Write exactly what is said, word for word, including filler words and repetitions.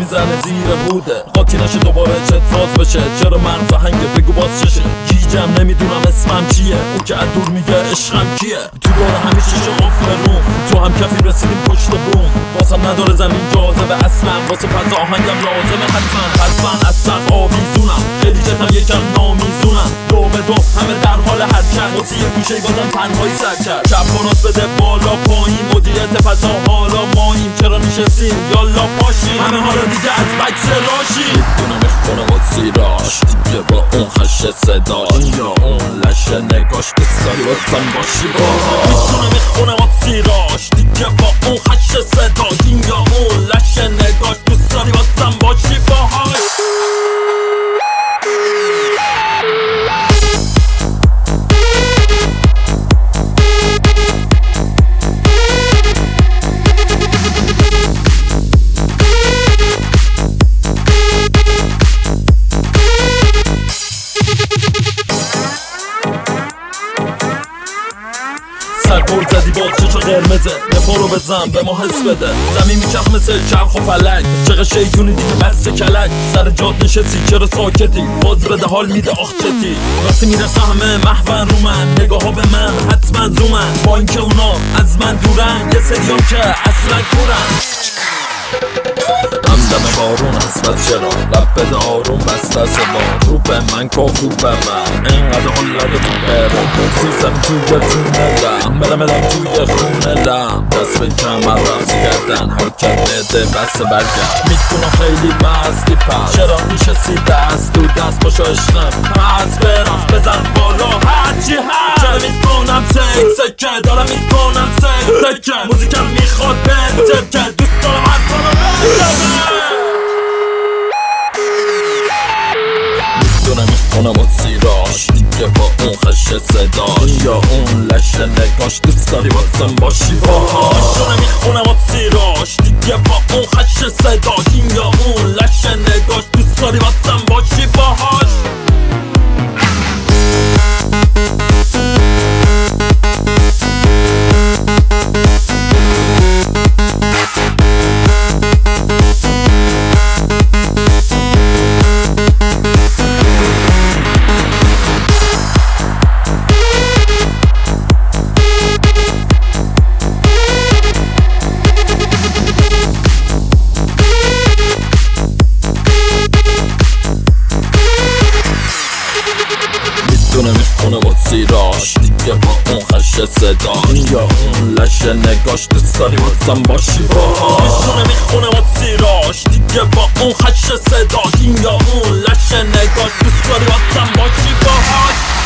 میزنه زیر بوده قاطی نشه دوباره چت فاز بشه چرا من فهنگه بگو باز چشه گیجم نمیدونم اسمم چیه اون که دور میگه عشقم کیه تو دور همیشه شغف روم تو هم کفی رسیدیم پشت بوم واسم نداره زمین جاذبه اصلا واسه فضا آهنگم لازمه حتما حتما از سق آویزونم خیلی جتم یکم نامیزونم دو به دو همه در حال حرکت واسه یه گوشه بازم تنهایی سر کرد چپ و راست بده بالا پایین مدیریت فضا حالا ماییم چرا نشستیم یالا پاشیم همه حالا دیگه از بکس راشی میدونه میخونه با زیراش دیگه با اون خشه صداش یا اون لشه نگاش دوست داری واسم باشی باهاش میدونه میخونه با زیراش دیگه با اون خشه صداش یا اون لشه نگاش دوست داری واسم باشی باهاش سرپور زدی با چشو قرمزه نفا رو بزن به ما حس بده زمین میچخ مثل چرخ و فلک چقدر شیطونی دیگه بس کلک سر جاد نشستی چرا ساکتی باز بده حال میده آخ چتی وقتی میرسه همه محون رو من نگاه ها به من حتما زومن با اینکه اونا از من دورن یه سریام که اصلا کورن همدم بارون هست بس چرا لب بده آروم بس دست ما رو به من کافو به من اینقدر حلده تو برم سوزم توی تونلم برم برم توی خونلم دست به کمر رفت گردن حرکت نده بس برگرد میکنم خیلی مستی پس چرا میشستی دست تو دست باشو عشقم پس برم بزن بالا هرچی هست چرا میکنم سک سکه دارم میکنم سک سکه موزیکم میخواد بنتر که دوست دارم هر کنم میدونه میخونه با زیراش دیگه با اون خشه صداش یا اون لشه نگاش دوست داری واسم باشی باهاش میدونه میخونه با زیراش دیگه با اون خشه صداش یا اون لشه نگاش دوست داری واسم باشی باهاش میدونه میخونه با زیراش دیگه با اون خشه صداش یا اون لشه نگاش دوست داری واسم باشی باهاش میدونه میخونه با زیراش دیگه با اون خشه صداش یا اون لشه نگاش دوست داری واسم باشی باهاش